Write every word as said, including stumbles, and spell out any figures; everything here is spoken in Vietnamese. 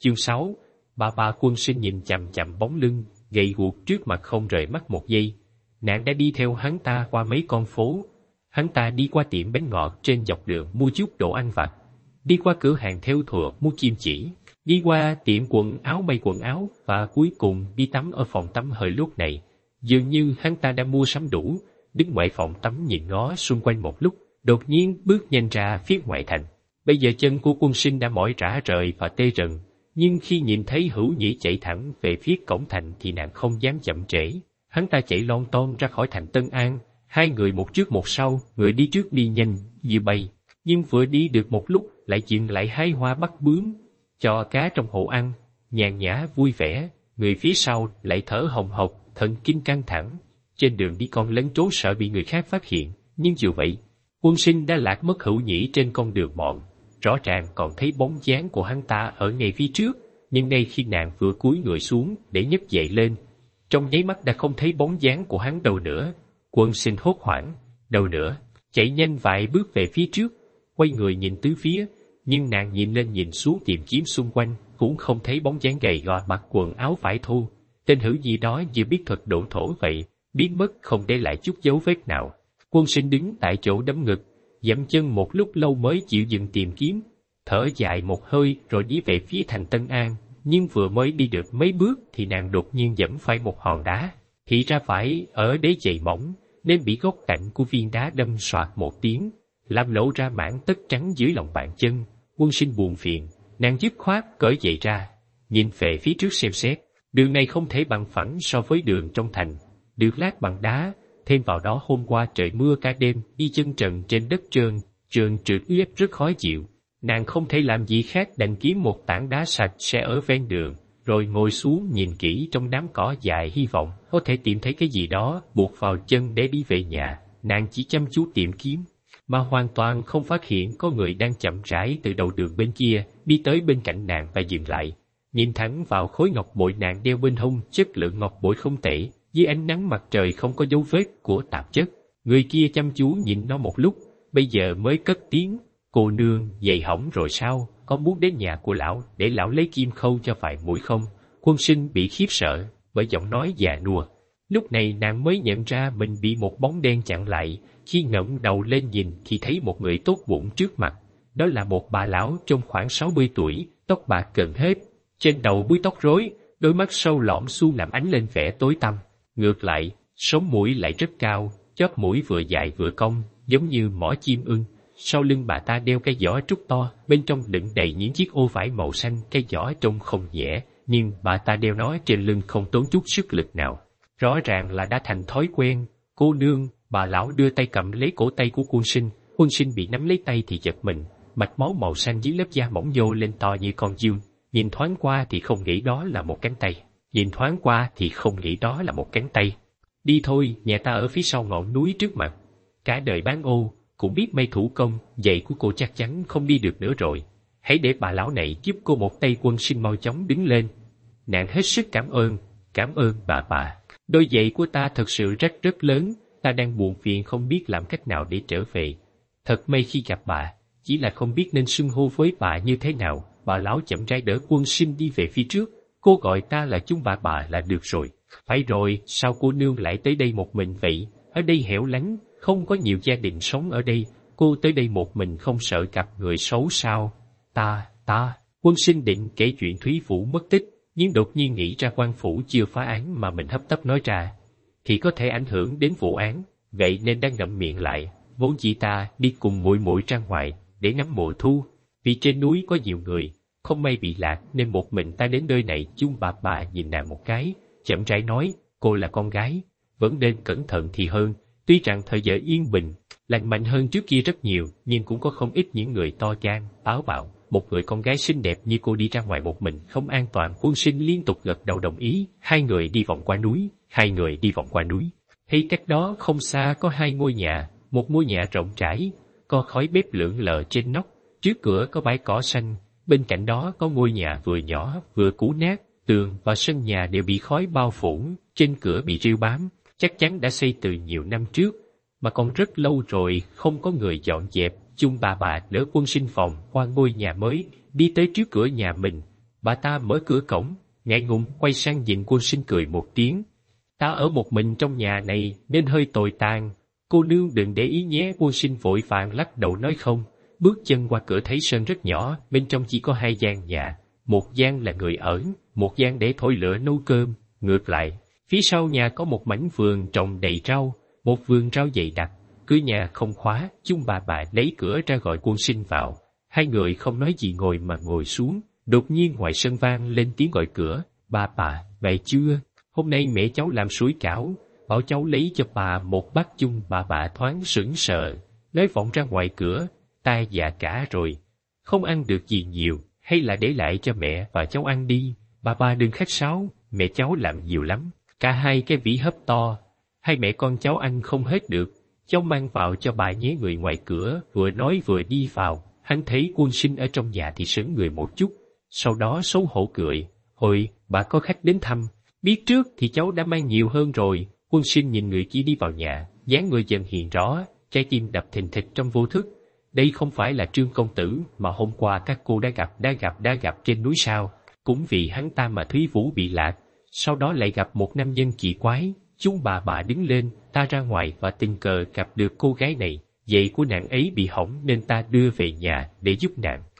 Chương sáu. Bà bà Quân Sinh nhìn chằm chằm bóng lưng gầy guộc trước mặt không rời mắt một giây. Nàng đã đi theo hắn ta qua mấy con phố. Hắn ta đi qua tiệm bánh ngọt trên dọc đường mua chút đồ ăn vặt, đi qua cửa hàng thêu thùa mua kim chỉ, đi qua tiệm quần áo may quần áo, và cuối cùng đi tắm ở phòng tắm hơi lúc này. Dường như hắn ta đã mua sắm đủ, đứng ngoài phòng tắm nhìn ngó xung quanh một lúc, đột nhiên bước nhanh ra phía ngoại thành. Bây giờ chân của Quân Sinh đã mỏi rã rời và tê rần, nhưng khi nhìn thấy Hữu Nhĩ chạy thẳng về phía cổng thành thì nàng không dám chậm trễ. Hắn ta chạy lon ton ra khỏi thành Tân An, hai người một trước một sau, người đi trước đi nhanh như bay, nhưng vừa đi được một lúc lại dừng lại hái hoa bắt bướm, cho cá trong hồ ăn, nhàn nhã vui vẻ. Người phía sau lại thở hồng hộc, thần kinh căng thẳng. Trên đường đi còn lấn trốn sợ bị người khác phát hiện, nhưng dù vậy, Quân Sinh đã lạc mất Hữu Nhĩ trên con đường mòn. Rõ ràng còn thấy bóng dáng của hắn ta ở ngay phía trước, nhưng nay khi nàng vừa cúi người xuống để nhấc dậy lên, trong nháy mắt đã không thấy bóng dáng của hắn đâu nữa. Quân Sinh hốt hoảng, đâu nữa, chạy nhanh vài bước về phía trước, quay người nhìn tứ phía, nhưng nàng nhìn lên nhìn xuống tìm kiếm xung quanh, cũng không thấy bóng dáng gầy gò mặc quần áo vải thô. Tên Hữu Nhĩ đó như biết thuật độn thổ vậy, biến mất không để lại chút dấu vết nào. Quân Sinh đứng tại chỗ đấm ngực, dậm chân một lúc lâu mới chịu dừng tìm kiếm, thở dài một hơi rồi đi về phía thành Tân An. Nhưng vừa mới đi được mấy bước thì nàng đột nhiên giẫm phải một hòn đá, thì ra phải ở đế giày mỏng nên bị góc cạnh của viên đá đâm xoạt một tiếng, làm lộ ra mảng tất trắng dưới lòng bàn chân. Quân Sinh buồn phiền, nàng dứt khoát cởi giày ra, nhìn về phía trước xem xét. Đường này không thể bằng phẳng so với đường trong thành, được lát bằng đá, thêm vào đó hôm qua trời mưa cả đêm, đi chân trần trên đất trơn, trơn trượt ướt rất khó chịu. Nàng không thể làm gì khác đành kiếm một tảng đá sạch sẽ ở ven đường, rồi ngồi xuống nhìn kỹ trong đám cỏ dài, hy vọng có thể tìm thấy cái gì đó buộc vào chân để đi về nhà. Nàng chỉ chăm chú tìm kiếm, mà hoàn toàn không phát hiện có người đang chậm rãi từ đầu đường bên kia đi tới bên cạnh nàng và dừng lại, nhìn thẳng vào khối ngọc bội nàng đeo bên hông. Chất lượng ngọc bội không tệ, dưới ánh nắng mặt trời không có dấu vết của tạp chất. Người kia chăm chú nhìn nó một lúc, bây giờ mới cất tiếng: "Cô nương, giày hỏng rồi sao? Có muốn đến nhà của lão để lão lấy kim khâu cho vài mũi không?" Quân Sinh bị khiếp sợ bởi giọng nói già nua. Lúc này nàng mới nhận ra mình bị một bóng đen chặn lại. Khi ngẩng đầu lên nhìn thì thấy một người tốt bụng trước mặt. Đó là một bà lão trong khoảng sáu mươi tuổi, tóc bạc gần hết, trên đầu búi tóc rối, đôi mắt sâu lõm su làm ánh lên vẻ tối tăm. Ngược lại, sống mũi lại rất cao, chóp mũi vừa dài vừa cong, giống như mỏ chim ưng. Sau lưng bà ta đeo cái giỏ trúc to, bên trong đựng đầy những chiếc ô vải màu xanh. Cái giỏ trông không nhẹ, nhưng bà ta đeo nó trên lưng không tốn chút sức lực nào. Rõ ràng là đã thành thói quen. "Cô nương." Bà lão đưa tay cầm lấy cổ tay của Quân Sinh. Quân Sinh bị nắm lấy tay thì giật mình, mạch máu màu xanh dưới lớp da mỏng nhô lên to như con giun. Nhìn thoáng qua thì không nghĩ đó là một cánh tay. Nhìn thoáng qua thì không nghĩ đó là một cánh tay. "Đi thôi, nhà ta ở phía sau ngọn núi trước mặt. Cả đời bán ô, cũng biết may thủ công, giày của cô chắc chắn không đi được nữa rồi. Hãy để bà lão này giúp cô một tay." Quân Sinh mau chóng đứng lên. Nàng hết sức cảm ơn, "Cảm ơn bà bà. Đôi giày của ta thật sự rất rất lớn, ta đang buồn phiền không biết làm cách nào để trở về. Thật may khi gặp bà, chỉ là không biết nên xưng hô với bà như thế nào." Bà lão chậm rãi đỡ Quân Sinh đi về phía trước. "Cô gọi ta là chúng bà bà là được rồi." "Phải rồi, sao cô nương lại tới đây một mình vậy? Ở đây hẻo lánh, không có nhiều gia đình sống ở đây. Cô tới đây một mình không sợ gặp người xấu sao?" Ta, ta, Quân Sinh định kể chuyện Thúy Phủ mất tích, nhưng đột nhiên nghĩ ra quan phủ chưa phá án mà mình hấp tấp nói ra thì có thể ảnh hưởng đến vụ án, vậy nên đang ngậm miệng lại. "Vốn dĩ ta đi cùng muội muội ra ngoài để ngắm mùa thu, vì trên núi có nhiều người, không may bị lạc nên một mình ta đến nơi này." Chung bà bà nhìn nàng một cái, chậm rãi nói: "Cô là con gái, vẫn nên cẩn thận thì hơn. Tuy rằng thời giờ yên bình, lành mạnh hơn trước kia rất nhiều, nhưng cũng có không ít những người to gan, táo bạo. Một người con gái xinh đẹp như cô đi ra ngoài một mình không an toàn." Quân Sinh liên tục gật đầu đồng ý. Hai người đi vòng qua núi, hai người đi vòng qua núi. Hay cách đó không xa có hai ngôi nhà, một ngôi nhà rộng rãi, có khói bếp lượn lờ trên nóc, trước cửa có bãi cỏ xanh, bên cạnh đó có ngôi nhà vừa nhỏ vừa cũ nát, tường và sân nhà đều bị khói bao phủ, trên cửa bị rêu bám, chắc chắn đã xây từ nhiều năm trước, mà còn rất lâu rồi không có người dọn dẹp. Chung bà bà đỡ Quân Sinh vòng qua ngôi nhà mới, đi tới trước cửa nhà mình. Bà ta mở cửa cổng, ngại ngùng quay sang nhìn Quân Sinh cười một tiếng. Ta ở một mình trong nhà này nên hơi tồi tàn, cô nương đừng để ý nhé. Quân Sinh vội vàng lắc đầu nói không. Bước chân qua cửa thấy sân rất nhỏ, bên trong chỉ có hai gian nhà, một gian là người ở, một gian để thổi lửa nấu cơm. Ngược lại, phía sau nhà có một mảnh vườn trồng đầy rau, một vườn rau dày đặc. Cửa nhà không khóa, chung bà bà lấy cửa ra gọi Quân Sinh vào. Hai người không nói gì ngồi mà ngồi xuống. Đột nhiên ngoài sân vang lên tiếng gọi cửa. Bà bà, vậy chưa? Hôm nay mẹ cháu làm sủi cảo, bảo cháu lấy cho bà một bát chung. Bà bà thoáng sững sờ, nói vọng ra ngoài cửa. Ta già cả rồi, không ăn được gì nhiều, hay là để lại cho mẹ và cháu ăn đi. Bà bà đừng khách sáo, mẹ cháu làm nhiều lắm. Cả hai cái vỉ hấp to, hai mẹ con cháu ăn không hết được. Cháu mang vào cho bà nhé. Người ngoài cửa vừa nói vừa đi vào. Hắn thấy Quân Sinh ở trong nhà thì sững người một chút, sau đó xấu hổ cười. Hồi, bà có khách đến thăm, biết trước thì cháu đã mang nhiều hơn rồi. Quân Sinh nhìn người kia đi vào nhà, dáng người dần hiện rõ, trái tim đập thình thịch trong vô thức. Đây không phải là Trương công tử mà hôm qua các cô đã gặp đã gặp đã gặp trên núi sao? Cũng vì hắn ta mà Thúy Vũ bị lạc, sau đó lại gặp một nam nhân kỳ quái. Chúng bà bà đứng lên, ta ra ngoài và tình cờ gặp được cô gái này. Giày của nàng ấy bị hỏng nên ta đưa về nhà để giúp nàng.